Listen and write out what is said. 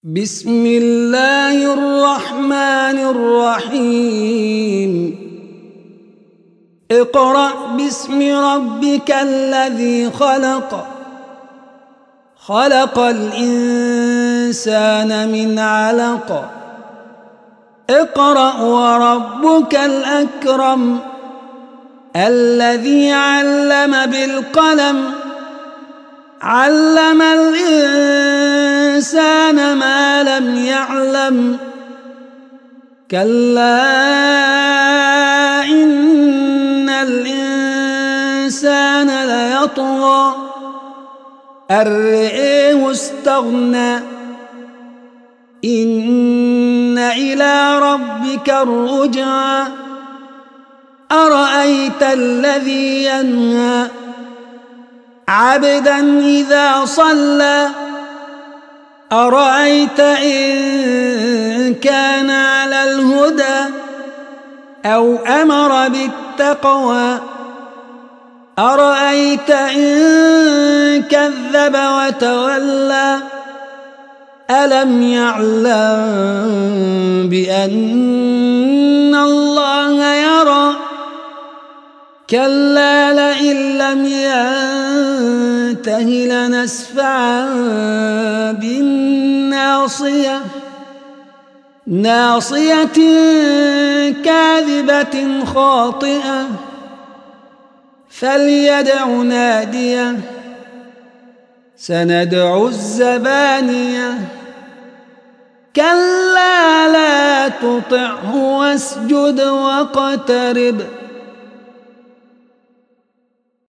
بسم الله الرحمن الرحيم اقرأ باسم ربك الذي خلق خلق الإنسان من علق اقرأ وربك الأكرم الذي علم بالقلم علم الإنسان ما لم يعلم كلا إن الإنسان ليطغى أن رآه استغنى إن إلى ربك الرجعى أرأيت الذي ينهى عبدا إذا صلى أرأيت إن كان على الهدى أو أمر بالتقوى أرأيت إن كذب وتولى ألم يعلم بأن الله يرى كلا لئن لم ينته لنسفعا بالناصية ناصية كاذبة خاطئة فليدع ناديه سندع الزبانية كلا لا تطعه واسجد واقترب